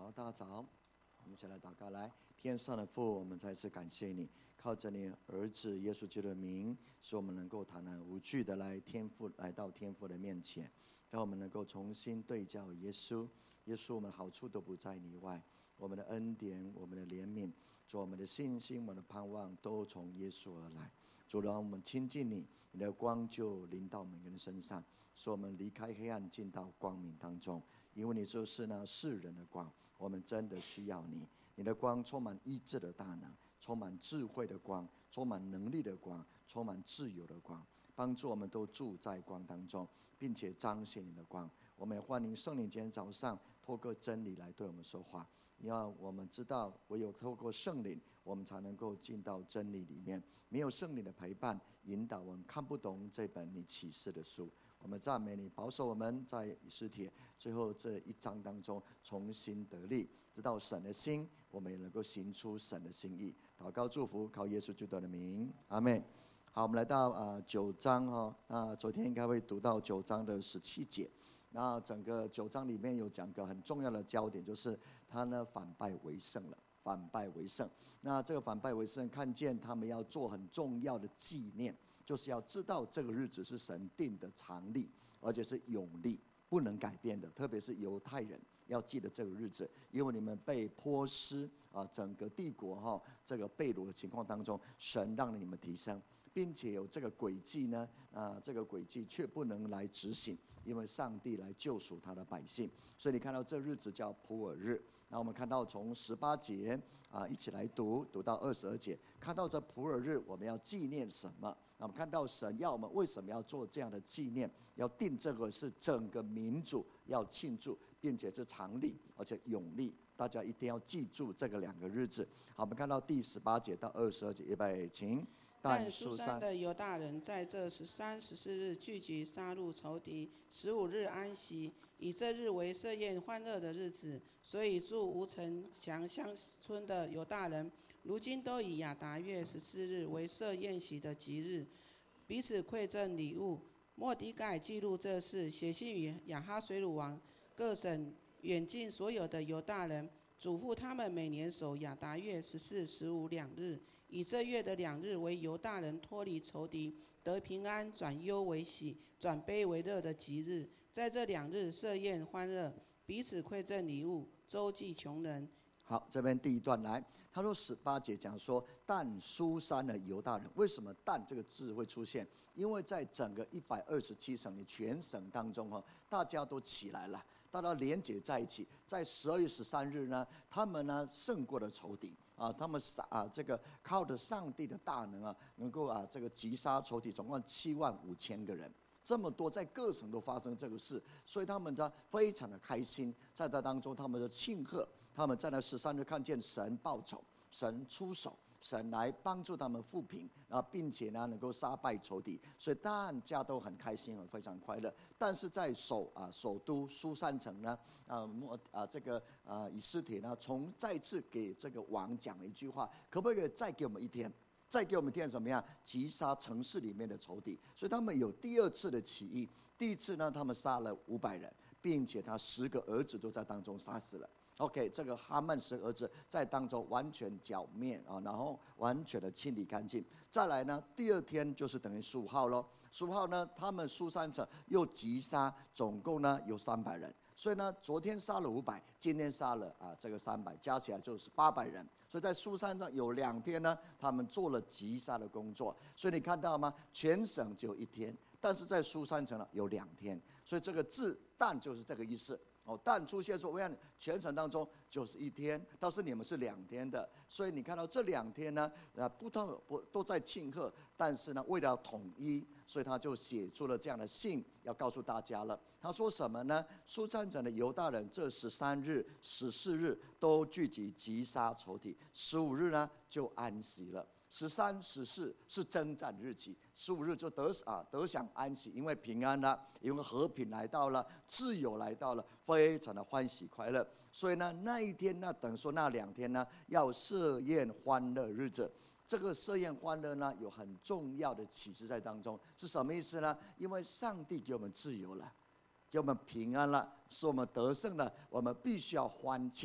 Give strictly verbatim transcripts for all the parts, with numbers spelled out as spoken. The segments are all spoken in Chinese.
早，大早，我们一起来祷告。来，天上的父，我们再次感谢你，靠着你儿子耶稣基督的名，使我们能够坦然无惧的来天父来到天父的面前，让我们能够重新对照耶稣。耶稣，我们的好处都不在你外，我们的恩典、我们的怜悯，主，我们的信心、我们的盼望，都从耶稣而来。主，让我们亲近你，你的光就临到每个人身上，使我们离开黑暗，进到光明当中。因为你就是那世人的光，我们真的需要你。你的光充满医治的大能，充满智慧的光，充满能力的光，充满自由的光，帮助我们都住在光当中，并且彰显你的光。我们也欢迎圣灵今天早上透过真理来对我们说话，因为我们知道唯有透过圣灵，我们才能够进到真理里面。没有圣灵的陪伴引导，我们看不懂这本你启示的书。我们赞美你，保守我们在以斯帖最后这一章当中重新得力，知道神的心，我们也能够行出神的心意。祷告祝福，靠耶稣基督的名，阿们。好，我们来到啊、呃、九章哈、哦，那昨天应该会读到九章的十七节。那整个九章里面有讲个很重要的焦点，就是他呢反败为胜了，反败为胜。那这个反败为胜，看见他们要做很重要的纪念。就是要知道这个日子是神定的常例，而且是永历，不能改变的。特别是犹太人要记得这个日子，因为你们被波斯啊整个帝国哈、哦、这个被掳的情况当中，神让你们提升，并且有这个诡计呢啊这个诡计却不能来执行，因为上帝来救赎他的百姓。所以你看到这日子叫普尔日。那我们看到从十八节啊一起来读，读到二十二节，看到这普尔日我们要纪念什么？那我们看到神要我们为什么要做这样的纪念？要定这个是整个民族要庆祝，并且是常例，而且永历。大家一定要记住这个两个日子。好，我们看到第十八节到二十二节，预备，请。 但书珊的犹大人在这十三、十四日聚集杀戮仇敌，十五日安息，以这日为设宴欢乐的日子。所以住无城墙乡村的犹大人，如今都以亚达月十四日为设宴席的吉日，彼此馈赠礼物。末底改记录这事，写信于亚哈水鲁王，各省远近所有的犹大人，嘱咐他们每年守亚达月十四、十五两日。以这月的两日为犹大人脱离仇敌、得平安、转忧为喜、转悲为乐的吉日。在这两日设宴欢乐，彼此馈赠礼物，周济穷人。 好，这边第一段来，他说十八节讲说，但书珊的犹大人，为什么但这个字会出现？因为在整个一百二十七省的全省当中哈，大家都起来了，大家连结在一起，在十二月十三日呢，他们呢胜过了仇敌。啊，他们啊，这个靠着上帝的大能啊，能够啊，这个击杀仇敌，总共七万五千个人，这么多，在各省都发生这个事，所以他们呢非常的开心，在这当中他们就庆贺，他们在那十三日看见神报仇，神出手。神来帮助他们复平，啊，并且呢能够杀败仇敌，所以大家都很开心，非常快乐。但是在首啊首都书珊城呢，啊莫啊这个啊以斯帖呢，从再次给这个王讲了一句话，可不可以再给我们一天？再给我们一天怎么样？击杀城市里面的仇敌。所以他们有第二次的起义，第一次呢他们杀了五百人，并且他十个儿子都在当中杀死了。OK， 这个哈曼十儿子在当中完全剿灭啊，然后完全的清理干净。再来呢，第二天就是等于十五号咯。十五号呢，他们书珊城又击杀，总共呢有三百人。所以呢，昨天杀了五百，今天杀了啊这个三百，加起来就是八百人。所以在书珊上有两天呢，他们做了击杀的工作。所以你看到吗？全省只有一天，但是在书珊城呢有两天。所以这个字“但”就是这个意思。哦，但出现说，我想全程当中就是一天，但是你们是两天的，所以你看到这两天呢，啊，不都不都在庆贺，但是呢，为了统一，所以他就写出了这样的信，要告诉大家了。他说什么呢？书珊城的犹大人这十三日、十四日都聚集击杀仇敌，十五日呢就安息了。十三、十四是征战日期，十五日就得啊得享安息，因为平安了，因为和平来到了，自由来到了，非常的欢喜快乐。所以呢，那一天呢，等于说那两天呢，要设宴欢乐日子。这个设宴欢乐呢，有很重要的启示在当中，是什么意思呢？因为上帝给我们自由了，给我们平安了，使我们得胜了，我们必须要欢庆。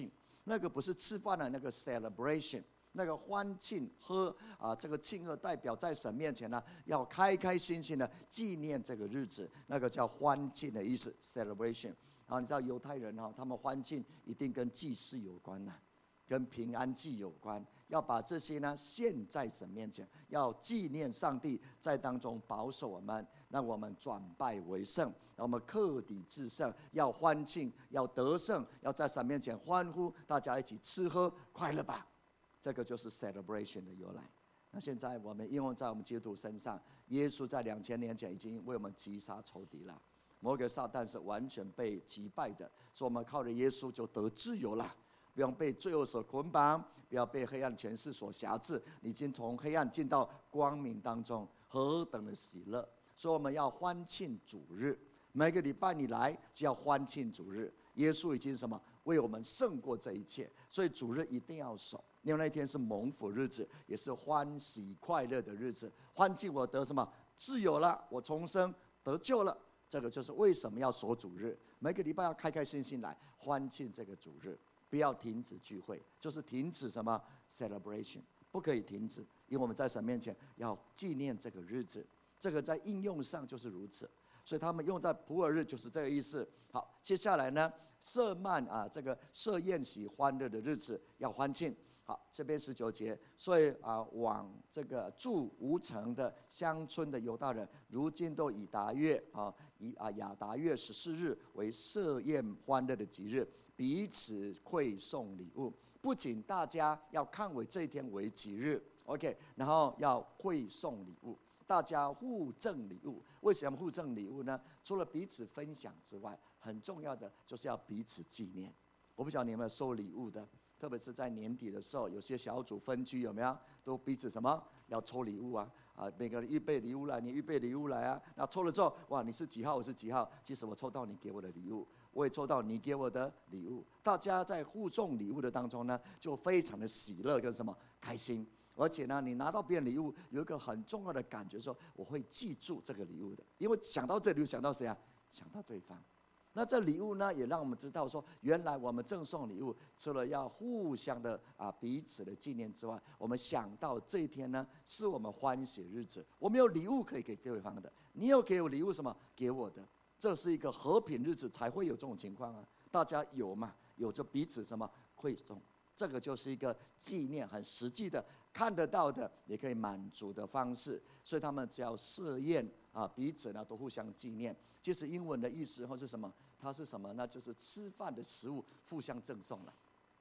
那个不是吃饭的那个 celebration。那个欢庆喝啊，这个庆贺代表在神面前呢，要开开心心的纪念这个日子，那个叫欢庆的意思 ，celebration。啊，你知道犹太人哈，他们欢庆一定跟祭祀有关呐、啊，跟平安祭有关，要把这些呢献在神面前，要纪念上帝在当中保守我们，让我们转败为胜，让我们克敌制胜，要欢庆，要得胜，要在神面前欢呼，大家一起吃喝快乐吧。这个就是 celebration 的由来。那现在我们应用在我们基督徒身上，耶稣在两千年前已经为我们击杀仇敌了，魔鬼撒旦是完全被击败的，所以我们靠着耶稣就得自由了，不用被罪恶所捆绑，不要被黑暗权势所辖制，你已经从黑暗进到光明当中，何等的喜乐！所以我们要欢庆主日，每个礼拜你来就要欢庆主日。耶稣已经什么为我们胜过这一切，所以主日一定要守。因为那天是蒙福日子，也是欢喜快乐的日子，欢庆我得什么自由了，我重生得救了。这个就是为什么要守主日，每个礼拜要开开心心来欢庆这个主日，不要停止聚会，就是停止什么 celebration， 不可以停止，因为我们在神面前要纪念这个日子。这个在应用上就是如此，所以他们用在普尔日就是这个意思。好，接下来呢，设幔啊，这个设宴席欢乐的日子要欢庆。好，这边十九节，所以啊，往这个住无城的乡村的犹大人，如今都以达月啊，以啊亚达月十四日为设宴欢乐的吉日，彼此馈送礼物。不仅大家要看为这一天为吉日 ，OK， 然后要馈送礼物，大家互赠礼物。为什么互赠礼物呢？除了彼此分享之外，很重要的就是要彼此纪念。我不晓得你有没有收礼物的。特别是在年底的时候，有些小组分居有没有？都彼此什么要抽礼物啊？啊，每个人预备礼物来，你预备礼物来啊。那抽了之后，哇，你是几号？我是几号？其实我抽到你给我的礼物，我也抽到你给我的礼物。大家在互送礼物的当中呢，就非常的喜乐跟什么开心。而且呢，你拿到别人礼物，有一个很重要的感觉，说我会记住这个礼物的，因为想到这礼物，想到谁啊？想到对方。那这礼物呢，也让我们知道说，原来我们赠送礼物，除了要互相的啊彼此的纪念之外，我们想到这一天呢，是我们欢喜日子，我们有礼物可以给对方的，你有给我礼物什么给我的，这是一个和平日子才会有这种情况啊，大家有嘛，有着彼此什么馈送，这个就是一个纪念，很实际的看得到的，也可以满足的方式，所以他们只要设宴啊，彼此呢都互相纪念。其实英文的意思或是什么？它是什么呢？就是吃饭的食物互相赠送了。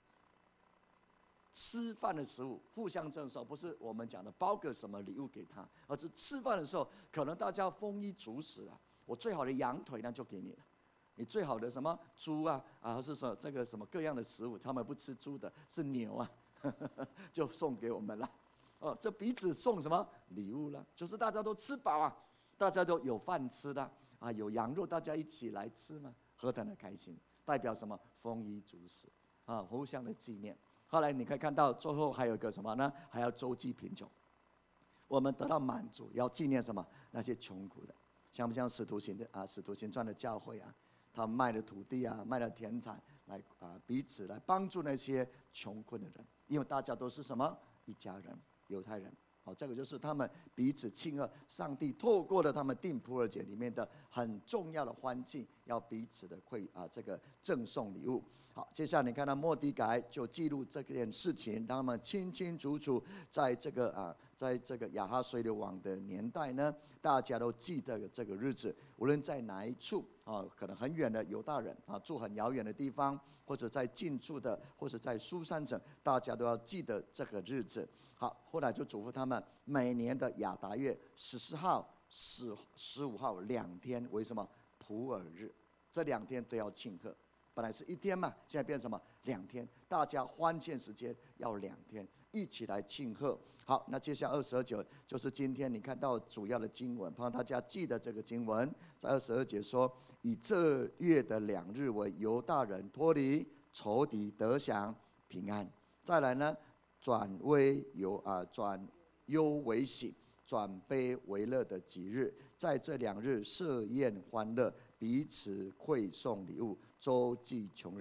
吃饭的食物互相赠送，不是我们讲的包个什么礼物给他，而是吃饭的时候，可能大家丰衣足食啊。我最好的羊腿呢就给你了，你最好的什么猪啊啊，是说这个什么各样的食物，他们不吃猪的，是牛啊，呵呵就送给我们了。哦，这彼此送什么礼物了？就是大家都吃饱啊，大家都有饭吃的啊，有羊肉，大家一起来吃嘛。何等的开心，代表什么？丰衣足食啊，互相的纪念。后来你可以看到，最后还有一个什么呢？还要周济贫穷。我们得到满足，要纪念什么？那些穷苦的，像不像使徒行的啊？使徒行传的教会啊，他们卖了土地啊，卖了田产，来啊彼此来帮助那些穷困的人，因为大家都是什么一家人，犹太人。好，这个就是他们彼此庆贺，上帝透过了他们定普尔节里面的很重要的欢庆，要彼此的馈啊这个赠送礼物。好，接下来你看到末底改就记录这件事情，让他们清清楚楚，在这个啊在这个亚哈随流王的年代呢，大家都记得这个日子，无论在哪一处啊，可能很远的犹大人啊，住很遥远的地方，或者在近处的，或者在书珊城，大家都要记得这个日子。好，后来就嘱咐他们，每年的亚达月十四号、十十五号两天为什么普尔日？这两天都要庆贺。本来是一天嘛，现在变成什么？两天，大家欢庆时间要两天，一起来庆贺。好，那接下来二十二节就是今天你看到主要的经文，帮大家记得这个经文，在二十二节说，以这月的两日为犹大人脱离仇敌，得享平安。再来呢？转危由啊，转忧为喜，转悲为乐的吉日，在这两日设宴欢乐，彼此馈送礼物，周济穷人。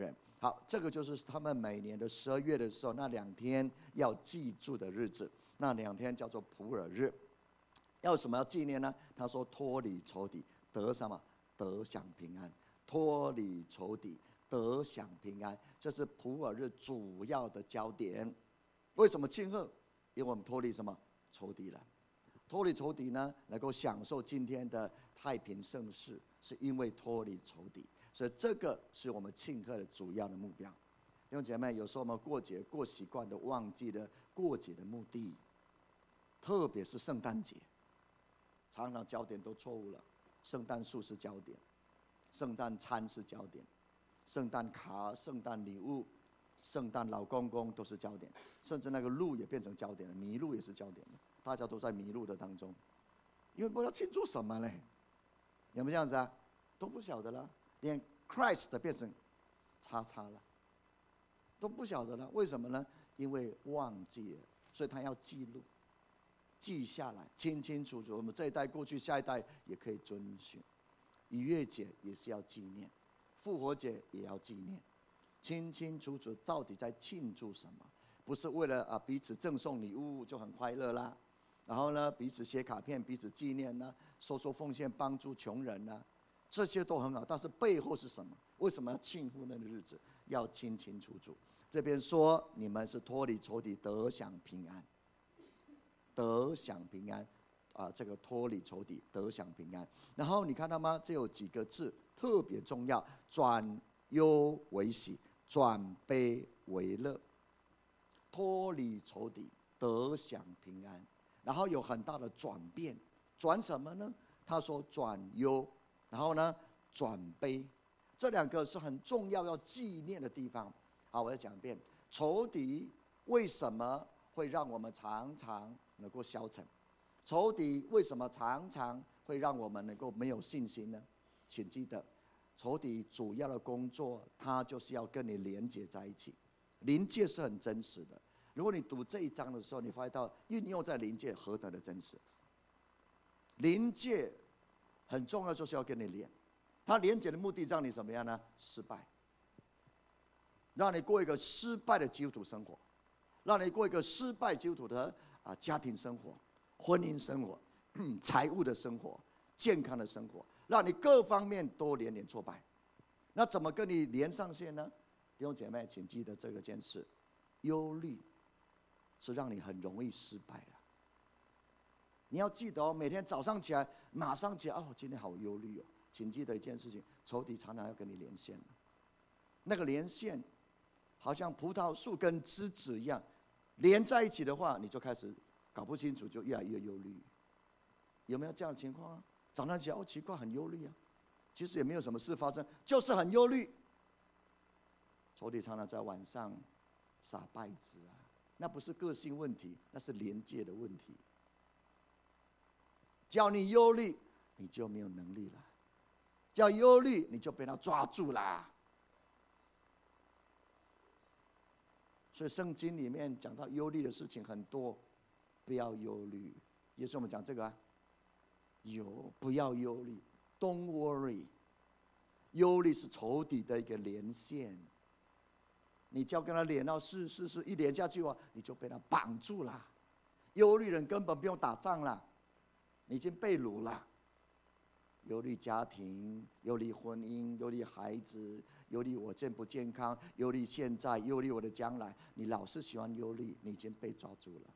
好，这个就是他们每年的十二月的时候那两天要记住的日子，那两天叫做普尔日。要什么要纪念呢？他说脱离仇敌，得什么？得享平安。脱离仇敌，得享平安，这是普尔日主要的焦点。为什么庆贺？因为我们脱离什么？仇敌了。脱离仇敌呢，能够享受今天的太平盛世，是因为脱离仇敌。所以这个是我们庆贺的主要的目标。弟兄姐妹，有时候我们过节过习惯的，忘记了过节的目的，特别是圣诞节，常常焦点都错误了。圣诞树是焦点，圣诞餐是焦点，圣诞卡、圣诞礼物、圣诞老公公都是焦点，甚至那个路也变成焦点了，迷路也是焦点了，大家都在迷路的当中，因为不知道庆祝什么嘞，有没有这样子啊？都不晓得了，连 Christ 变成叉叉了，都不晓得了，为什么呢？因为忘记了，所以他要记录。记下来，清清楚楚。我们这一代过去，下一代也可以遵循。逾越节也是要纪念，复活节也要纪念，清清楚楚到底在庆祝什么？不是为了啊彼此赠送礼物就很快乐啦，然后呢彼此写卡片、彼此纪念啦，收收奉献帮助穷人啦，这些都很好。但是背后是什么？为什么要庆祝那个日子？要清清楚楚。这边说你们是脱离仇敌，得享平安。得享平安，啊，这个脱离仇敌，得享平安。然后你看到吗？这有几个字特别重要：转忧为喜，转悲为乐。脱离仇敌，得享平安。然后有很大的转变，转什么呢？他说转忧，然后呢转悲，这两个是很重要要纪念的地方。好，我再讲一遍：仇敌为什么会让我们常常能够消沉？仇敌为什么常常会让我们能够没有信心呢？请记得，仇敌主要的工作，他就是要跟你连接在一起。临界是很真实的。如果你读这一章的时候，你发现到运用在临界何等的真实。临界很重要，就是要跟你连。他连接的目的让你怎么样呢？失败，让你过一个失败的基督徒生活。让你过一个失败基督徒的啊家庭生活、婚姻生活、财务的生活、健康的生活，让你各方面都连连挫败。那怎么跟你连上线呢？弟兄姐妹，请记得这个件事：忧虑是让你很容易失败了。你要记得哦，每天早上起来，马上起来，哦，今天好忧虑哦。请记得一件事情：仇敌常常要跟你连线了。那个连线，好像葡萄树跟枝子一样。连在一起的话，你就开始搞不清楚，就越来越忧虑。有没有这样的情况啊？早上起来，哦，奇怪，很忧虑啊。其实也没有什么事发生，就是很忧虑。仇敌常常在晚上撒稗子啊，那不是个性问题，那是连界的问题。叫你忧虑，你就没有能力了；叫忧虑，你就被他抓住啦。所以圣经里面讲到忧虑的事情很多，不要忧虑。耶稣我们讲这个啊，有不要忧虑 ，Don't worry。忧虑是仇敌的一个连线，你只要跟他连到是是是，一连下去哦，你就被他绑住了。忧虑人根本不用打仗了，你已经被掳了。忧虑家庭，忧虑婚姻，忧虑孩子，忧虑我健不健康，忧虑现在，忧虑我的将来。你老是喜欢忧虑，你已经被抓住了。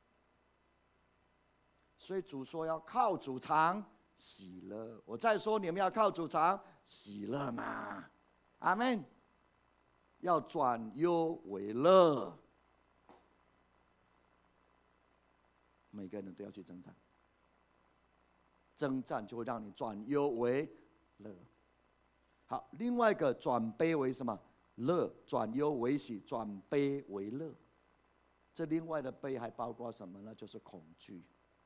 所以主说要靠主常喜乐。我再说，你们要靠主常喜乐嘛？阿们。要转忧为乐，每个人都要去征战。征战就会让你转忧为乐。好，另外一个转悲为什么？乐，转忧为喜，转悲为乐。这另外的悲还包括什么呢？就是恐惧。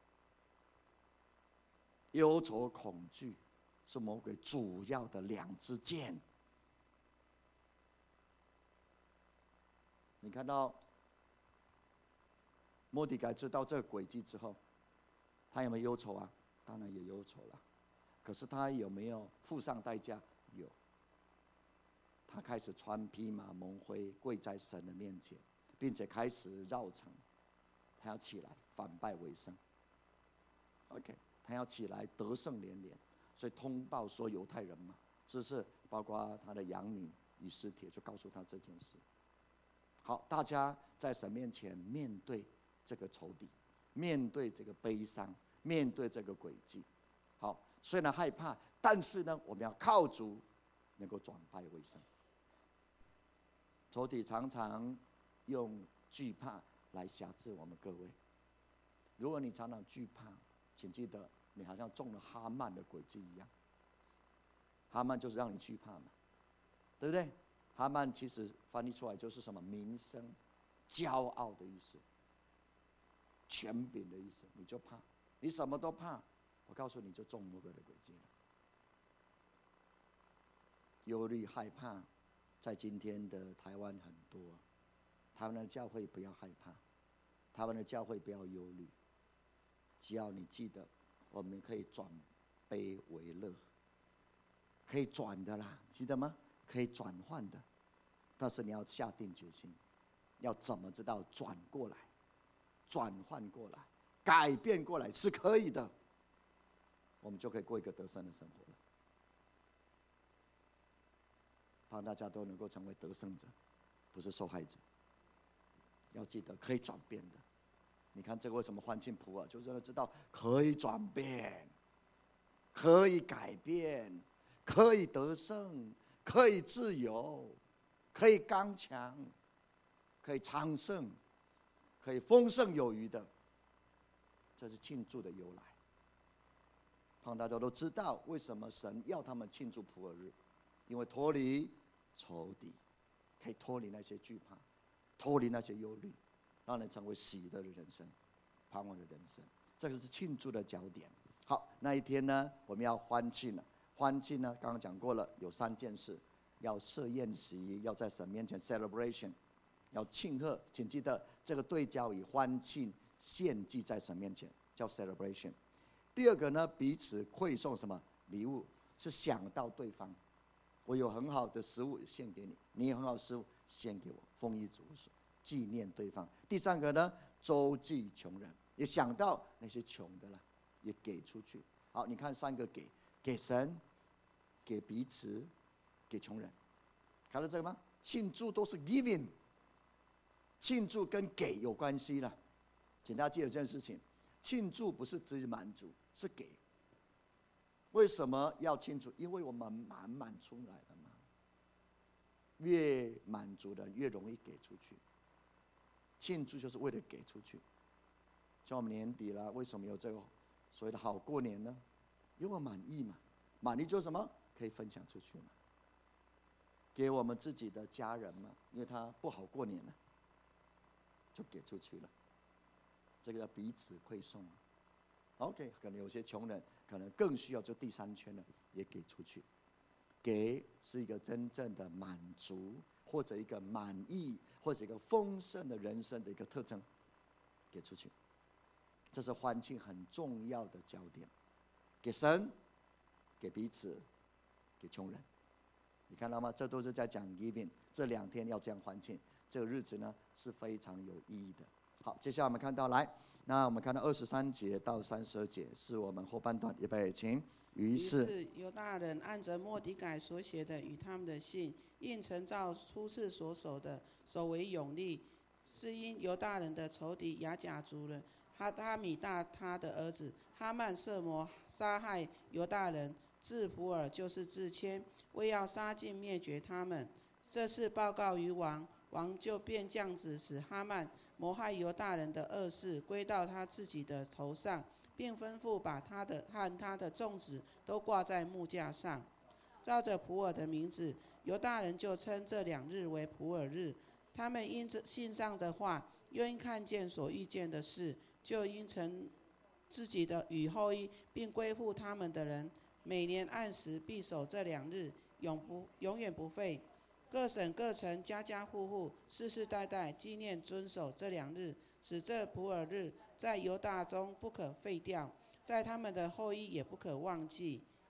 忧愁、恐惧是魔鬼主要的两支箭。你看到末底改知道这个诡计之后，他有没有忧愁啊？当然也忧愁了，可是他有没有付上代价？有。他开始穿披麻蒙灰，跪在神的面前，并且开始绕城。他要起来反败为胜。OK， 他要起来得胜连连，所以通报说犹太人嘛，是不是？包括他的养女以斯帖就告诉他这件事。好，大家在神面前面对这个仇敌，面对这个悲伤，面对这个诡计。好，虽然害怕，但是呢，我们要靠主能够转败为胜。仇敌常常用惧怕来辖制我们各位。如果你常常惧怕，请记得，你好像中了哈曼的诡计一样。哈曼就是让你惧怕嘛，对不对？哈曼其实翻译出来就是什么名声、骄傲的意思，权柄的意思，你就怕，你什么都怕。我告诉你，就中魔鬼的诡计了。忧虑、害怕，在今天的台湾很多。台湾的教会不要害怕，台湾的教会不要忧虑。只要你记得，我们可以转悲为乐，可以转的啦，记得吗？可以转换的，但是你要下定决心，要怎么知道转过来、转换过来、改变过来是可以的，我们就可以过一个得胜的生活了。盼望大家都能够成为得胜者，不是受害者。要记得可以转变的。你看这个为什么欢庆普洱，就真的知道可以转变，可以改变，可以得胜，可以自由，可以刚强，可以昌盛，可以丰盛有余的。这是庆祝的由来。盼大家都知道为什么神要他们庆祝普洱日，因为脱离仇敌，可以脱离那些惧怕，脱离那些忧虑，让人成为喜乐的人生，盼望的人生。这个是庆祝的焦点。好，那一天呢，我们要欢庆了。欢庆呢，刚刚讲过了，有三件事：要设宴席，要在神面前 celebration， 要庆贺。请记得，这个对焦以欢庆献祭在神面前，叫 celebration。第二个呢，彼此馈送什么礼物，是想到对方。我有很好的食物献给你，你有很好的食物献给我，丰衣足食，纪念对方。第三个呢，周济穷人，也想到那些穷的了，也给出去。好，你看三个给：给神、给彼此、给穷人。看到这个吗？庆祝都是 giving， 庆祝跟给有关系了。请大家记得这件事情，庆祝不是只满足，是给。为什么要庆祝？因为我们满满出来了嘛。越满足的越容易给出去。庆祝就是为了给出去。像我们年底了，为什么有这个所谓的好过年呢？因为我满意嘛。满意就是什么？可以分享出去嘛。给我们自己的家人嘛，因为他不好过年了，就给出去了。这个叫彼此馈送。OK， 可能有些穷人可能更需要，就第三圈了，也给出去。给是一个真正的满足，或者一个满意，或者一个丰盛的人生的一个特征，给出去。这是欢庆很重要的焦点。给神，给彼此，给穷人。你看到吗？这都是在讲 giving。这两天要这样欢庆，这个日子呢是非常有意义的。好，接下来我们看到来。那我们看到二十三节到三十二节是我们后半段，预备请。于是犹大人按着末底改所写的与他们的信，应承照初次所守的，守为永立。是因犹大人的仇敌亚甲族人哈达米大他的儿子哈曼色摩杀害犹大人，自普洱就是自谦，为要杀尽灭绝他们。这事报告于王，王就便降旨使哈曼谋害犹大人的恶事归到他自己的头上，并吩咐把他的和他的众子都挂在木架上。照着普洱的名字，犹大人就称这两日为普洱日。他们因信上的话，又因看见所遇见的事，就因承自己的与后裔，并归附他们的人，每年按时必守这两日，永不永远不废。各省各城家家户户世世代代纪念遵守这两日，使这普洱日在犹大中不可废掉，在他们的后裔也不可忘记。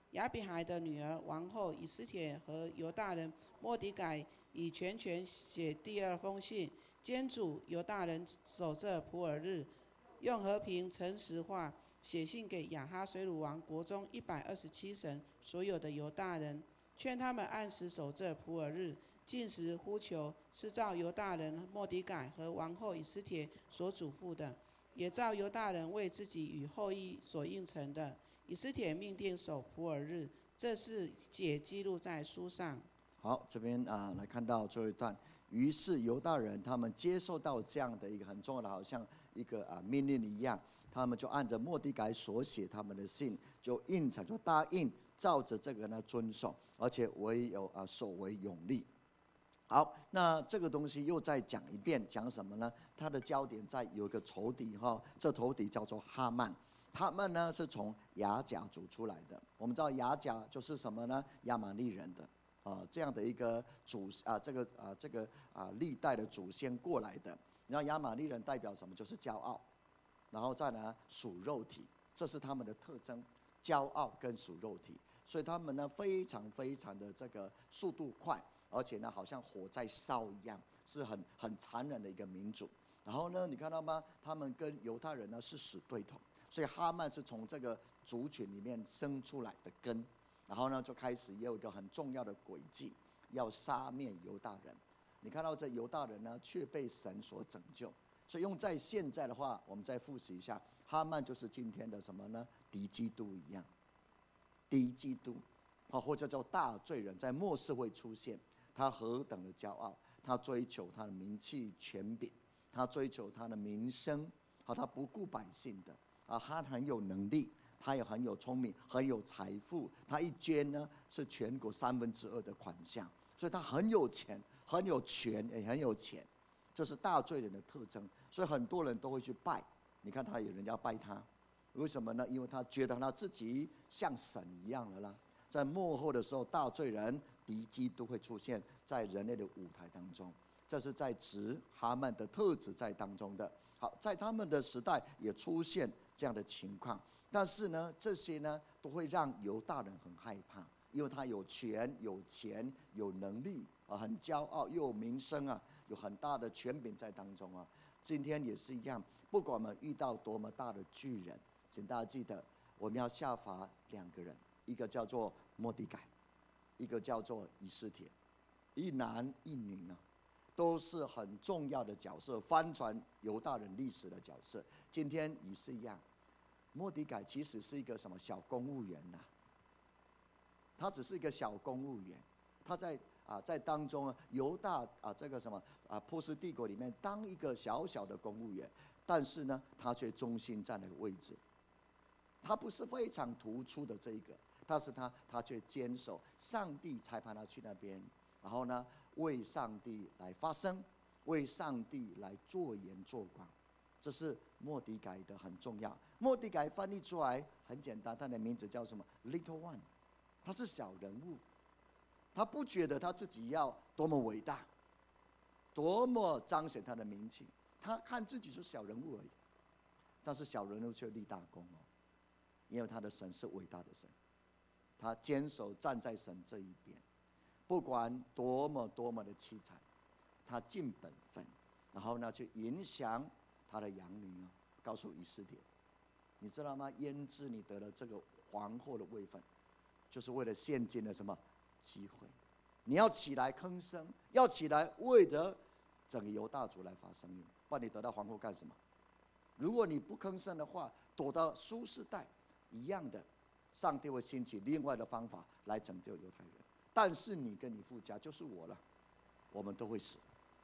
亚比海的女儿王后以斯帖和犹大人末底改以全权写第二封信，监主犹大人守这普尔日，用和平诚实话写信给亚哈水鲁王国中一百二十七省所有的犹大人，劝他们按时守这普尔日，禁食呼求，是照犹大人末底改和王后以斯帖所嘱咐的，也照犹大人为自己与后裔所应承的。以斯帖命定守普尔日，这是解记录在书上。 好，这边啊来看到最后一段。于是犹大人他们接受到这样的一个很重要的，好像一个啊命令一样，他们就按着末底改所写他们的信，就应承，就答应，照着这个呢遵守，而且唯有啊守为永立。好，那这个东西又再讲一遍，讲什么呢？它的焦点在有一个仇敌哈，这仇敌叫做哈曼。他们呢是从亚甲族出来的。我们知道亚甲就是什么呢？亚玛利人的啊、呃、这样的一个祖啊这个啊这个啊历代的祖先过来的。然后亚玛利人代表什么？就是骄傲，然后再呢属肉体，这是他们的特征，骄傲跟属肉体。所以他们呢非常非常的这个速度快，而且呢好像火在烧一样，是很很残忍的一个民族。然后呢，你看到吗？他们跟犹太人呢是死对头。所以哈曼是从这个族群里面生出来的根，然后呢就开始也有一个很重要的轨迹，要杀灭犹大人。你看到这犹大人呢，却被神所拯救。所以用在现在的话，我们再复习一下，哈曼就是今天的什么呢？敌基督一样，敌基督，啊，或者叫大罪人，在末世会出现。他何等的骄傲，他追求他的名气权柄，他追求他的名声，好，他不顾百姓的。啊，他很有能力，他也很有聪明，很有财富。他一捐呢，是全国三分之二的款项，所以他很有钱，很有权，也很有钱。这是大罪人的特征，所以很多人都会去拜。你看他有人要拜他，为什么呢？因为他觉得他自己像神一样了啦。在末后的时候，大罪人敌基督会出现在人类的舞台当中，这是在指哈曼的特质在当中的。好，在他们的时代也出现这样的情况，但是呢，这些呢都会让犹大人很害怕，因为他有权、有钱、有能力啊，很骄傲，又有名声啊，有很大的权柄在当中啊。今天也是一样，不管我们遇到多么大的巨人，请大家记得，我们要下罚两个人，一个叫做末底改，一个叫做以斯帖，一男一女啊。都是很重要的角色，翻转犹大人历史的角色。今天也是一样，末底改其实是一个什么小公务员呐、啊？他只是一个小公务员，他在啊在当中啊犹大啊这个什么啊波斯帝国里面当一个小小的公务员，但是呢他却中心站了个位置，他不是非常突出的这一个，但是他他却坚守，上帝才派他去那边，然后呢。为上帝来发声，为上帝来做盐做光，这是末底改的很重要。末底改翻译出来很简单，他的名字叫什么 ？Little One， 他是小人物，他不觉得他自己要多么伟大，多么彰显他的名气，他看自己是小人物而已。但是小人物却立大功哦，因为他的神是伟大的神，他坚守站在神这一边。不管多么多么的凄惨，他尽本分，然后呢，去影响他的养女哦，告诉以斯帖，你知道吗？胭脂你得了这个皇后的位分，就是为了现今的什么机会？你要起来吭声，要起来为着整个犹大族来发声音，不然你得到皇后干什么？如果你不吭声的话，躲到苏世代一样的，上帝会兴起另外的方法来拯救犹太人。但是你跟你父家就是我了，我们都会死。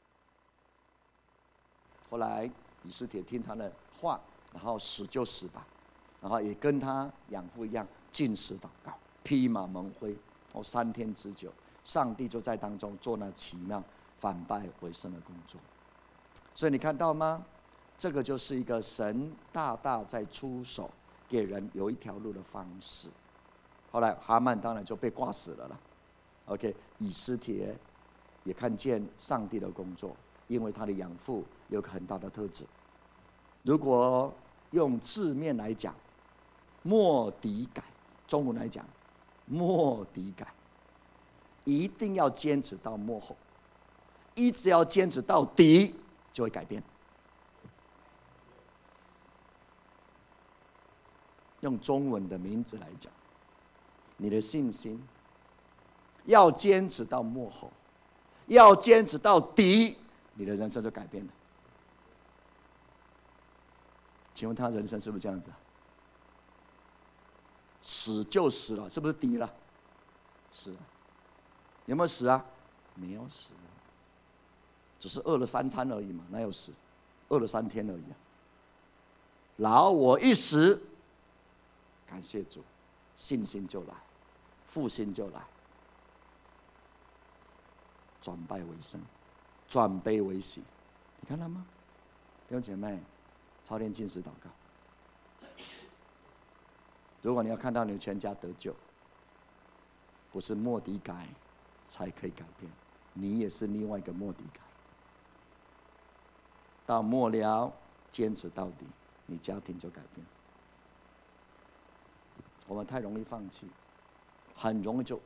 后来以斯帖听他的话，然后死就死吧，然后也跟他养父一样禁食祷告，披麻蒙灰，哦，三天之久，上帝就在当中做那奇妙反败为胜的工作。所以你看到吗？这个就是一个神大大在出手，给人有一条路的方式。后来哈曼当然就被挂死了了。OK， 以斯帖也看见上帝的工作，因为他的养父有个很大的特质。如果用字面来讲，末底改，中文来讲， 末底改，一定要坚持到末后，一直要坚持到底，就会改变。用中文的名字来讲，你的信心要坚持到末后，要坚持到底，你的人生就改变了。请问他人生是不是这样子？死就死了，是不是底了？是啊。有没有死啊？没有死，只是饿了三餐而已嘛，哪有死？饿了三天而已啊。老我一时，感谢主，信心就来，复兴就来，转败为胜，转悲为喜。你看到吗？弟兄姐妹，操练禁食祷告。如果你要看到你的全家得救，不是末底改才可以改变，你也是另外一个末底改。到末了，坚持到底，你家庭就改变。我们太容易放弃，很容易就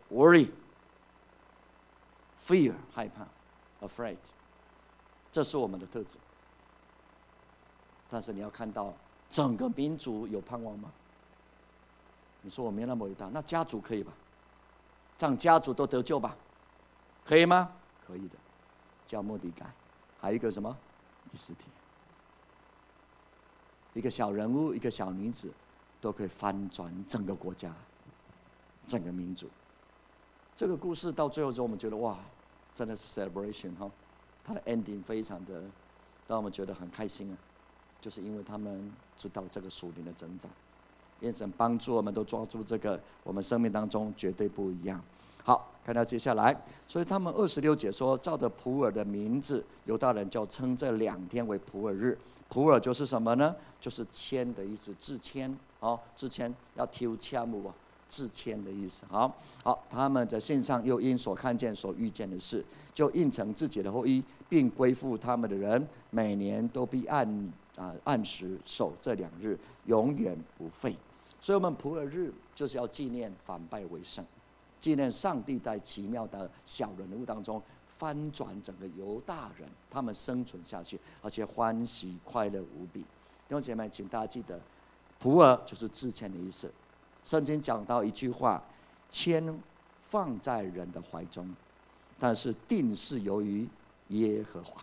worry、fear 害怕 ，afraid， 这是我们的特质。但是你要看到整个民族有盼望吗？你说我没那么伟大，那家族可以吧？这样家族都得救吧？可以吗？可以的，叫末底改，还有一个什么？以斯帖，一个小人物，一个小女子，都可以翻转整个国家，整个民族。这个故事到最后之后，我们觉得哇，真的是 celebration 哈，它的 ending 非常的让我们觉得很开心啊，就是因为他们知道这个属灵的增长。愿神帮助我们都抓住这个，我们生命当中绝对不一样。好，看到接下来，所以他们二十六节说，照着普尔的名字，犹大人就称这两天为普尔日。普尔就是什么呢？就是签的意思，致签。好，致签要抽签木啊，致签的意思。好，好，他们在信上又因所看见、所遇见的事，就应承自己的后裔，并归附他们的人，每年都必按啊按时守这两日，永远不废。所以我们普尔日就是要纪念反败为胜，纪念上帝在奇妙的小人物当中翻转整个犹大人，他们生存下去，而且欢喜快乐无比。弟兄姐妹，请大家记得，普尔就是致签的意思。圣经讲到一句话：签放在人的怀中，但是定是由于耶和华。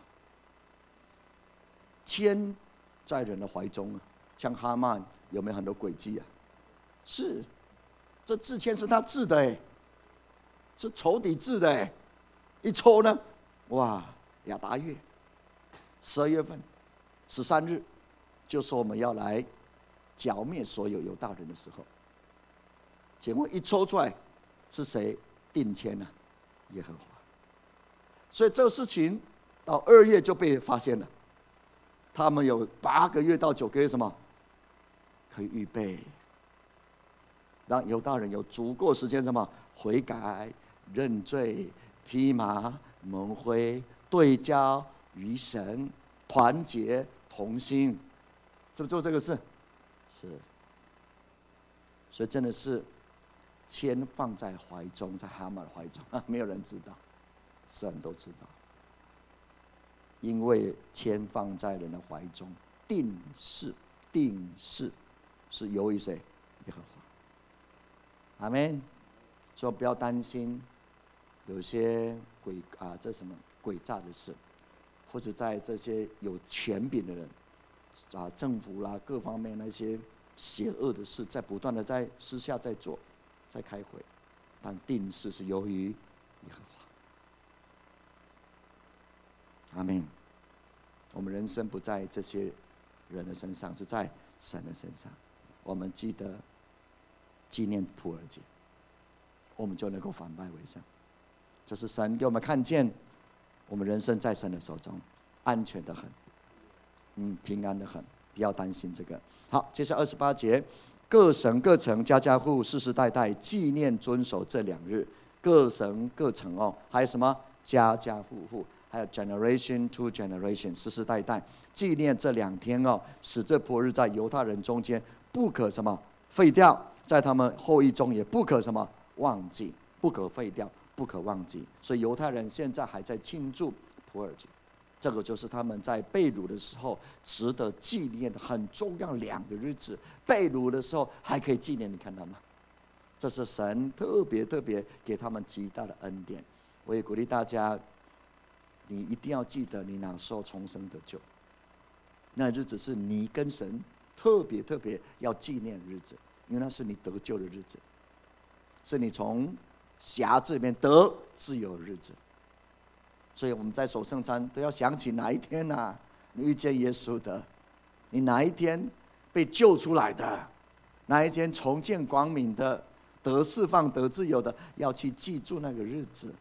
签在人的怀中啊，像哈曼有没有很多诡计啊？是，这致签是他制的哎，是仇敌制的哎。一抽呢，哇，亚达月，十二月份，十三日，就是我们要来剿灭所有犹大人的时候。请问一抽出来，是谁定签呢？耶和华。所以这个事情到二月就被发现了，他们有八个月到九个月什么可以预备。让犹大人有足够时间什么悔改、认罪、披麻蒙灰、对焦于神、团结同心，是不是做这个事？是。所以真的是签放在怀中，在哈曼的怀中，没有人知道，神都知道，因为签放在人的怀中，定是定是是由于谁？耶和华。阿们，所以不要担心有些诡啊，这什么诡诈的事，或者在这些有权柄的人啊，政府啦、啊、各方面那些邪恶的事，在不断的在私下在做，在开会，但定事是由于耶和华。阿们。我们人生不在这些人的身上，是在神的身上。我们记得纪念普尔节，我们就能够反败为胜。这是神给我们看见，我们人生在神的手中，安全的很，嗯，平安的很，不要担心这个。好，接下来二十八节，各省各城家家户户世世代代纪念遵守这两日，各省各城哦，还有什么家家户户，还有 generation to generation 世世代代纪念这两天哦，使这普尔日在犹太人中间不可什么废掉，在他们后裔中也不可什么忘记，不可废掉，不可忘记。所以犹太人现在还在庆祝普珥节，这个就是他们在被掳的时候值得纪念的很重要两个日子。被掳的时候还可以纪念，你看到吗？这是神特别特别给他们极大的恩典。我也鼓励大家，你一定要记得你哪时候重生得救。那日子是你跟神特别特别要纪念的日子，因为那是你得救的日子，是你从辖制里面得自由的日子。所以我们在守圣餐都要想起哪一天啊，你遇见耶稣的，你哪一天被救出来的，哪一天重见光明的，得释放得自由的，要去记住那个日子。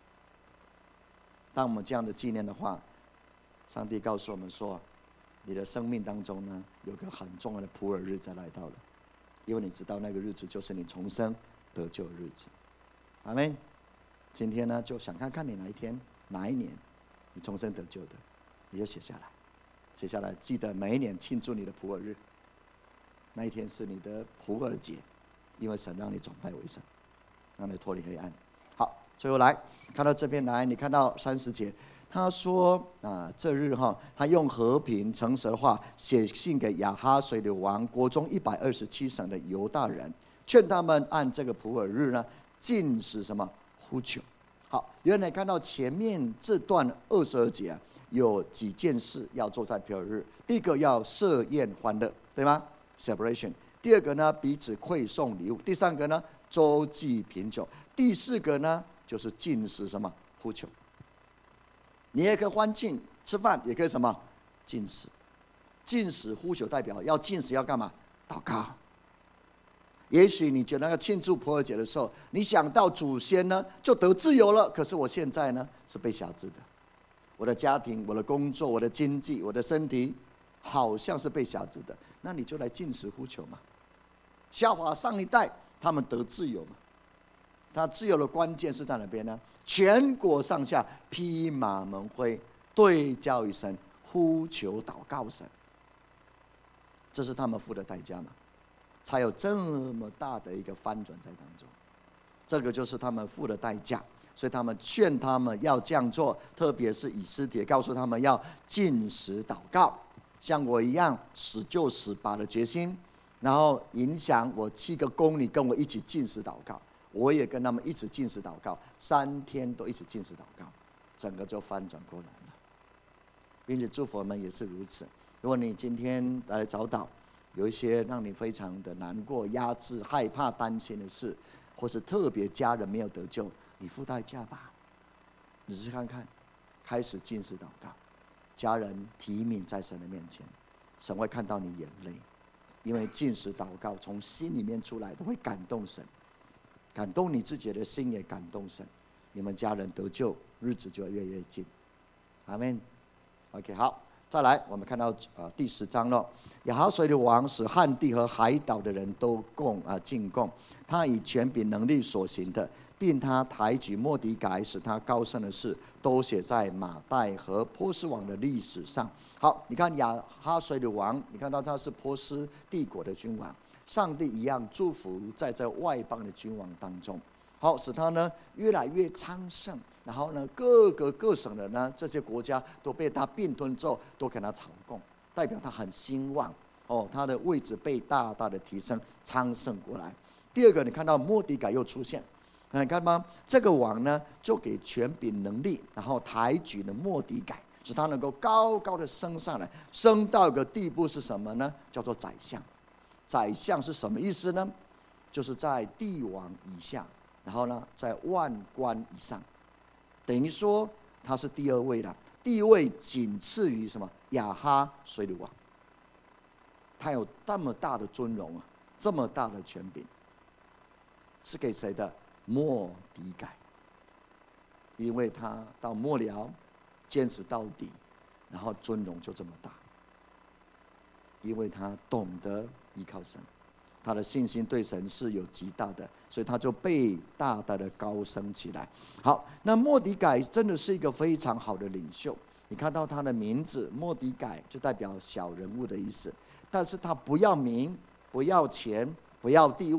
当我们这样的纪念的话，上帝告诉我们说，你的生命当中呢，有个很重要的普珥日子来到了，因为你知道那个日子就是你重生得救的日子。阿们。今天呢，就想看看你哪一天哪一年你重生得救的，你就写下来，写下来，记得每一年庆祝你的普珥日，那一天是你的普珥节，因为神让你转败为胜，让你脱离黑暗。好，最后来看到这边来，你看到三十节，他说啊，这日哈，他用和平诚实的话写信给亚哈随鲁王国中一百二十七省的犹大人，劝他们按这个普珥日呢，禁止什么呼求。好，原来看到前面这段二十二节啊，有几件事要做在普珥日。第一个要设宴欢乐，对吗 ？celebration。第二个呢，彼此馈送礼物。第三个呢，周济贫穷。第四个呢，就是禁食什么呼求。你也可以欢庆吃饭，也可以什么禁食。禁食呼求代表要禁食要干嘛？祷告。也许你觉得要庆祝普珥节的时候，你想到祖先呢就得自由了，可是我现在呢是被辖制的，我的家庭、我的工作、我的经济、我的身体，好像是被辖制的。那你就来禁食呼求嘛。效法上一代，他们得自由嘛。他自由的关键是在哪边呢？全国上下披麻蒙灰，对焦于神，呼求祷告神。这是他们付的代价嘛，才有这么大的一个翻转在当中。这个就是他们付的代价，所以他们劝他们要这样做，特别是以斯帖告诉他们要禁食祷告，像我一样死就死吧的决心，然后影响我七个宫女跟我一起禁食祷告，我也跟他们一起禁食祷告，三天都一起禁食祷告，整个就翻转过来了。并且祝福我们也是如此。如果你今天来找祷，有一些让你非常的难过、压制、害怕、担心的事，或是特别家人没有得救，你付代价吧。你试试看看，开始禁食祷告，家人提名在神的面前，神会看到你眼泪，因为禁食祷告从心里面出来的，会感动神，感动你自己的心，也感动神。你们家人得救，日子就会越来越近。阿们。OK， 好。再来，我们看到呃第十章了。亚哈随鲁王使汉地和海岛的人都共啊进贡，他以权柄能力所行的，并他抬举末底改使他高升的事，都写在马代和波斯王的历史上。好，你看亚哈随鲁王，你看到他是波斯帝国的君王，上帝一样祝福在这外邦的君王当中，好使他呢越来越昌盛。然后呢，各个各省的呢，这些国家都被他并吞之后，都给他朝贡，代表他很兴旺哦，他的位置被大大的提升，昌盛过来。第二个，你看到末底改又出现，你看吗？这个王呢，就给权柄能力，然后抬举了末底改，使他能够高高的升上来，升到一个地步是什么呢？叫做宰相。宰相是什么意思呢？就是在帝王以下，然后呢，在万官以上。等于说他是第二位了，地位仅次于什么亚哈随鲁王。他有这么大的尊荣啊，这么大的权柄，是给谁的？末底改。因为他到末了，坚持到底，然后尊荣就这么大。因为他懂得依靠神，他的信心对神是有极大的，所以他就被大大的高升起来。好，那末底改真的是一个非常好的领袖。你看到他的名字末底改，就代表小人物的意思。但是他不要名，不要钱，不要地位，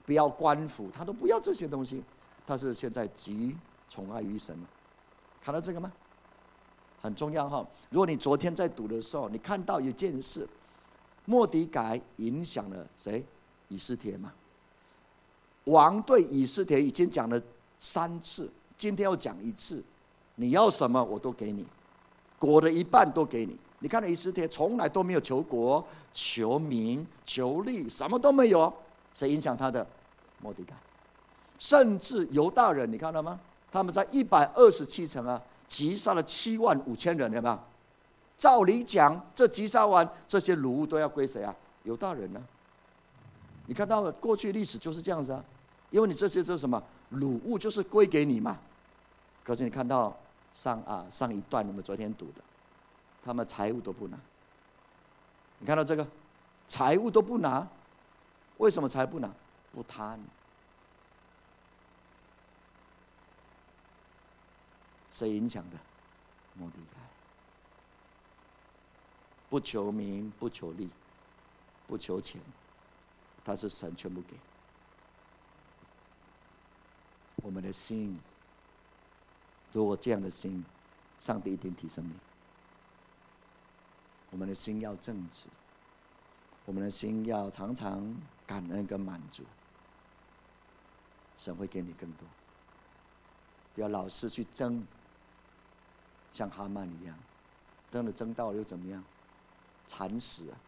不要官府，他都不要这些东西。他是现在极宠爱于神，看到这个吗？很重要哈。如果你昨天在读的时候，你看到一件事，末底改影响了谁？以斯帖嘛。王对以斯帖已经讲了三次，今天要讲一次。你要什么我都给你，国的一半都给你。你看到以斯帖从来都没有求国、求名、求利，什么都没有。谁影响他的？末底改。甚至犹大人，你看到吗？他们在一百二十七城啊，击杀了七万五千人，有没有？照理讲，这击杀完这些掳物都要归谁啊？犹大人呢、啊？你看到过去历史就是这样子啊，因为你这些是什么掳物，就是归给你嘛。可是你看到上啊上一段，你们昨天读的，他们财物都不拿。你看到这个，财物都不拿，为什么财物不拿？不贪。谁影响的？末底改。不求名，不求利，不求钱，他是神全部给。我们的心，如果这样的心，上帝一定提升你。我们的心要正直，我们的心要常常感恩跟满足，神会给你更多。不要老是去争，像哈曼一样，争了争到了又怎么样？惨死啊！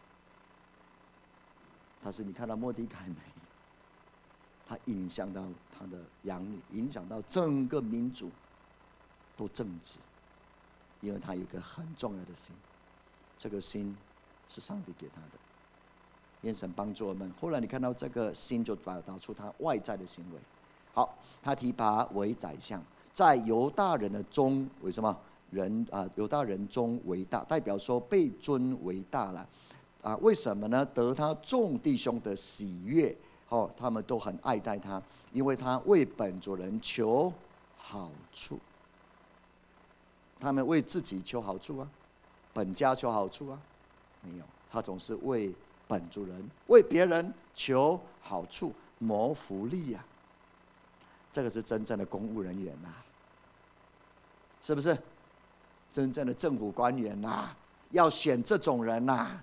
但是你看到末底改没？他影响到他的养女，影响到整个民族都正直，因为他有一个很重要的心，这个心是上帝给他的。愿神帮助我们。后来你看到这个心，就表达出他外在的行为。好，他提拔为宰相，在犹大人的中为什么？人啊，犹大人中为大，代表说被尊为大了啊？为什么呢？得他众弟兄的喜悦，哦，他们都很爱戴他，因为他为本族人求好处。他们为自己求好处啊，本家求好处啊？没有，他总是为本族人、为别人求好处、谋福利啊。这个是真正的公务人员呐、啊，是不是？真正的政府官员呐、啊，要选这种人呐、啊，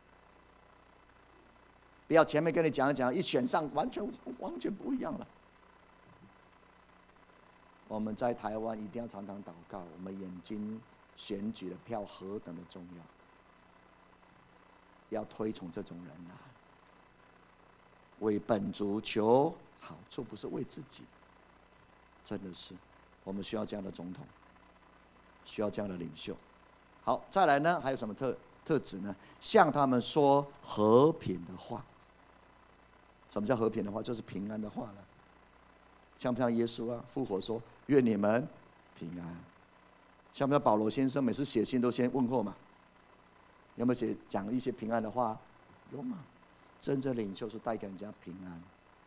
不要前面跟你讲一讲，一选上完全完全不一样了。我们在台湾一定要常常祷告，我们眼睛选举的票何等的重要，要推崇这种人呐、啊，为本族求好处，不是为自己。真的是，我们需要这样的总统。需要这样的领袖。好，再来呢，还有什么特特质呢？向他们说和平的话。什么叫和平的话？就是平安的话了。像不像耶稣啊？复活说愿你们平安。像不像保罗先生每次写信都先问候嘛？有没有写讲一些平安的话？有嘛？真正领袖是带给人家平安、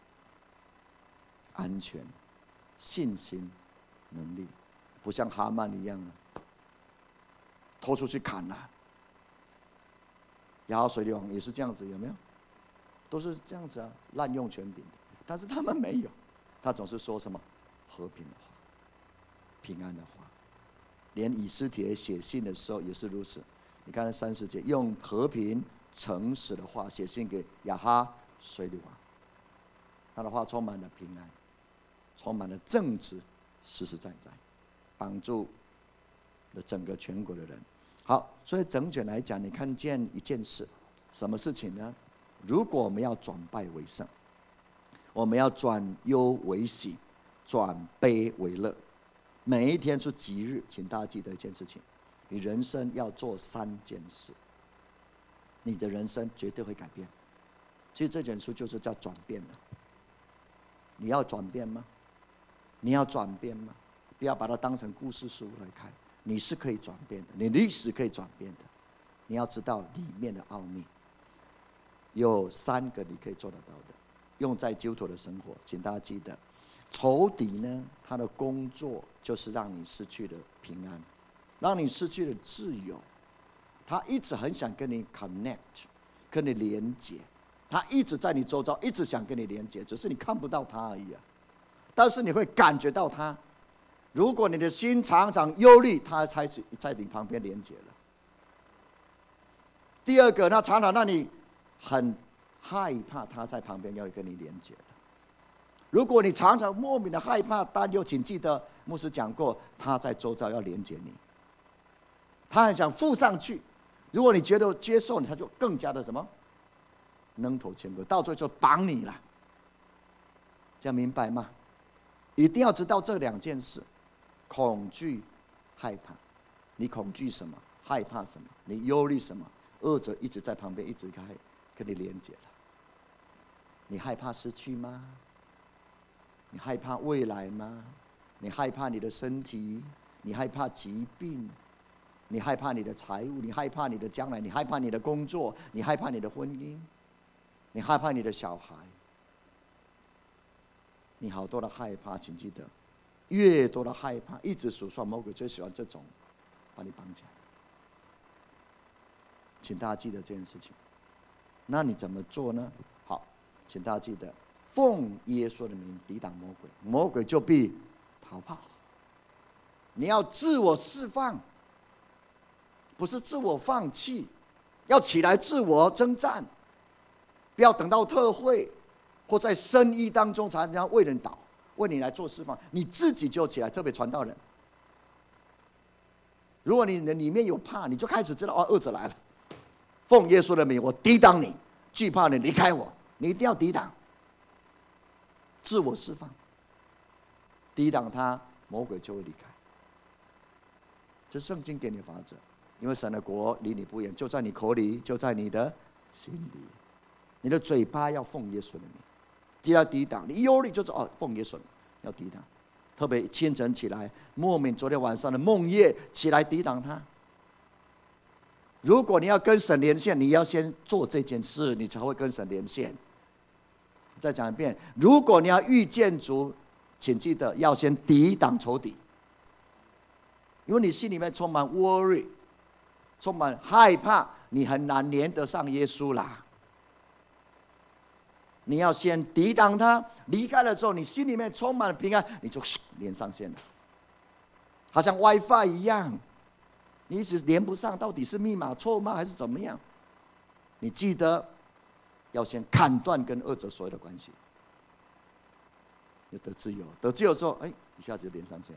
安全、信心、能力，不像哈曼一样啊。拖出去砍了、啊，亚哈水流王也是这样子，有没有？都是这样子啊，滥用权柄的。但是他们没有，他总是说什么和平的话、平安的话。连以斯帖写信的时候也是如此。你看三十节，用和平、诚实的话写信给亚哈水流王，他的话充满了平安，充满了正直，实实在在，帮助了整个全国的人。好，所以整卷来讲，你看见一件事，什么事情呢？如果我们要转败为胜，我们要转忧为喜，转悲为乐，每一天是吉日，请大家记得一件事情：你人生要做三件事，你的人生绝对会改变。其实这卷书就是叫转变了。你要转变吗？你要转变吗？不要把它当成故事书来看。你是可以转变的，你历史可以转变的。你要知道里面的奥秘，有三个你可以做得到的，用在基督徒的生活。请大家记得，仇敌呢，他的工作就是让你失去了平安，让你失去了自由。他一直很想跟你 connect， 跟你连结， 他一直在你周遭，一直想跟你连接，只是你看不到他而已啊。但是你会感觉到他。如果你的心常常忧虑，他才是在你旁边连接了。第二个，他常常让你很害怕，他在旁边要跟你连接了。如果你常常莫名的害怕、担忧，请记得牧师讲过，他在周遭要连接你，他很想附上去。如果你觉得接受你，他就更加的什么，扔头牵骨，到最后就绑你了。这样明白吗？一定要知道这两件事：恐惧、害怕。你恐惧什么？害怕什么？你忧虑什么？恶者一直在旁边，一直跟跟你连接了。你害怕失去吗？你害怕未来吗？你害怕你的身体？你害怕疾病？你害怕你的财务？你害怕你的将来？你害怕你的工作？你害怕你的婚姻？你害怕你的小孩？你好多的害怕，请记得，越多的害怕，一直数算，魔鬼最喜欢这种，把你绑起来。请大家记得这件事情。那你怎么做呢？好，请大家记得，奉耶稣的名抵挡魔鬼，魔鬼就必逃跑。你要自我释放，不是自我放弃，要起来自我征战，不要等到特会或在生意当中才人家为人祷，为你来做释放，你自己就起来。特别传道人，如果你的里面有怕，你就开始知道哦，恶者来了。奉耶稣的名，我抵挡你，惧怕你离开我，你一定要抵挡，自我释放，抵挡他，魔鬼就会离开。这是圣经给你的法则，因为神的国离你不远，就在你口里，就在你的心里。你的嘴巴要奉耶稣的名，只要抵挡。你忧虑就是哦，奉耶稣的名要抵挡。特别清晨起来，默悯昨天晚上的梦夜，起来抵挡他。如果你要跟神连线，你要先做这件事，你才会跟神连线。再讲一遍，如果你要遇见主，请记得要先抵挡仇敌，因为你心里面充满 worry， 充满害怕，你很难连得上耶稣啦。你要先抵挡他，离开了之后，你心里面充满了平安，你就连上线了，好像 WiFi 一样。你一直连不上，到底是密码错吗，还是怎么样？你记得要先砍断跟恶者所有的关系，有得自由，得自由之后，哎，一下子就连上线了。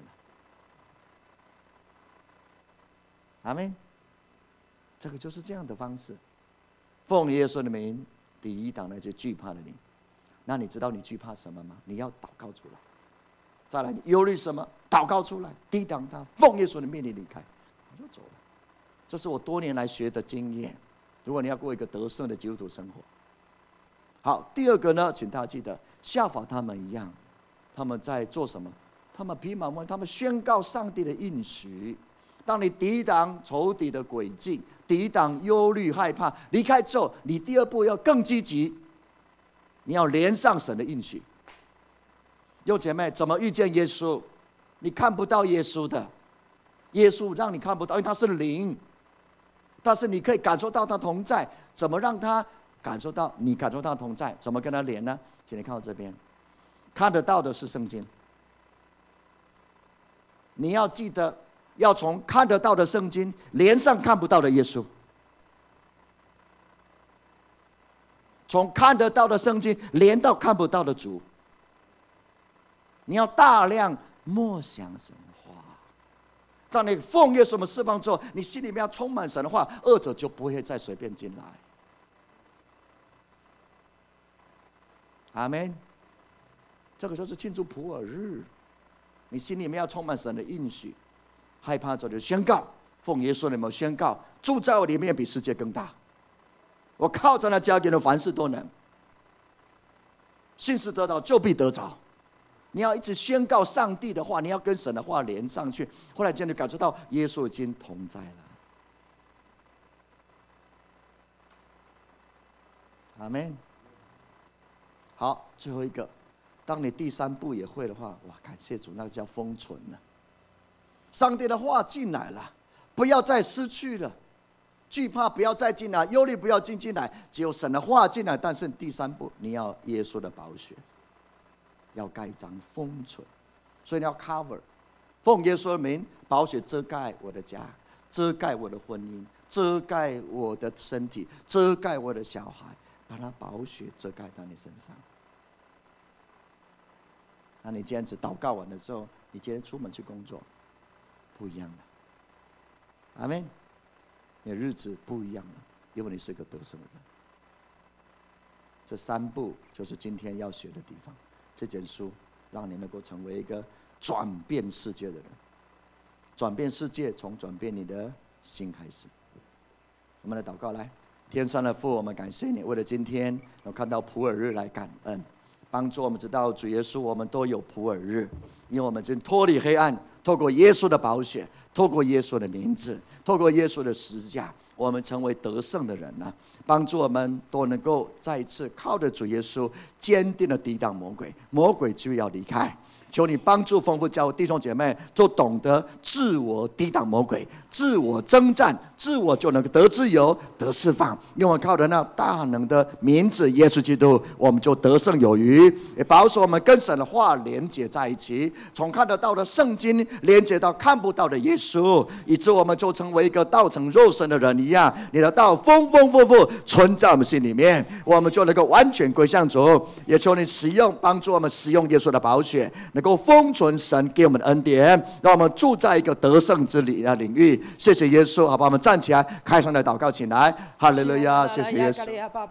阿们。这个就是这样的方式，奉耶稣的名抵挡那些惧怕的灵。那你知道你惧怕什么吗？你要祷告出来。再来，你忧虑什么？祷告出来，抵挡他，奉耶稣的命令离开。就走了，这是我多年来学的经验。如果你要过一个得胜的基督徒生活，好，第二个呢，请大家记得效法他们一样，他们在做什么？他们披麻蒙，他们宣告上帝的应许。当你抵挡仇敌的诡计，抵挡忧虑害怕，离开之后，你第二步要更积极，你要连上神的应许。弟兄姐妹，怎么遇见耶稣？你看不到耶稣的。耶稣让你看不到，因为他是灵，但是你可以感受到他同在。怎么让他感受到你感受到他同在？怎么跟他连呢？请你看到这边，看得到的是圣经。你要记得，要从看得到的圣经连上看不到的耶稣，从看得到的圣经连到看不到的主。你要大量默想神的话。当你奉耶稣的释放之后，你心里面要充满神的话，恶者就不会再随便进来。阿们。这个就是庆祝普尔日，你心里面要充满神的应许。害怕者就宣告，奉耶稣的名宣告，住在我里面比世界更大。我靠着那加给的凡事都能。信是得到，就必得着。你要一直宣告上帝的话，你要跟神的话连上去。后来真的感受到耶稣已经同在了。阿们。好，最后一个，当你第三步也会的话，哇，感谢主，那个叫封存了。上帝的话进来了，不要再失去了。 惧怕不要再进来，忧虑不要进进来，只有神的话进来。但是第三步，你要耶稣的宝血，要盖章封存，所以你要 cover， 奉耶稣的名，宝血遮盖我的家，遮盖我的婚姻，遮盖我的身体，遮盖我的小孩，把它宝血遮盖到你身上。那你今天只祷告完的时候，你今天出门去工作，不一样了。阿们。你的日子不一样了，因为你是个得胜的人。这三步就是今天要学的地方。这卷书让你能够成为一个转变世界的人。转变世界，从转变你的心开始。我们来祷告，来，天上的父，我们感谢你，为了今天能看到普尔日来感恩，帮助我们知道主耶稣，我们都有普尔日，因为我们已经脱离黑暗，透过耶稣的宝血，透过耶稣的名字，透过耶稣的十字架，我们成为得胜的人了。帮助我们都能够再一次靠着主耶稣，坚定的抵挡魔鬼，魔鬼就要离开。求你帮助丰富教会弟兄姐妹，都懂得自我抵挡魔鬼，自我征战，自我就能够得自由、得释放。因为靠着那大能的名字耶稣基督，我们就得胜有余。也保守我们跟神的话连接在一起，从看得到的圣经连接到看不到的耶稣，以致我们就成为一个道成肉身的人一样。你的道丰丰富富存在我们心里面，我们就能够完全归向主。也求你使用，帮助我们使用耶稣的宝血，能够封存神给我们的恩典，让我们住在一个得胜之里的领域。谢谢耶稣，好吧，我们站起来，开声来祷告起来。哈利路亚，谢谢耶稣。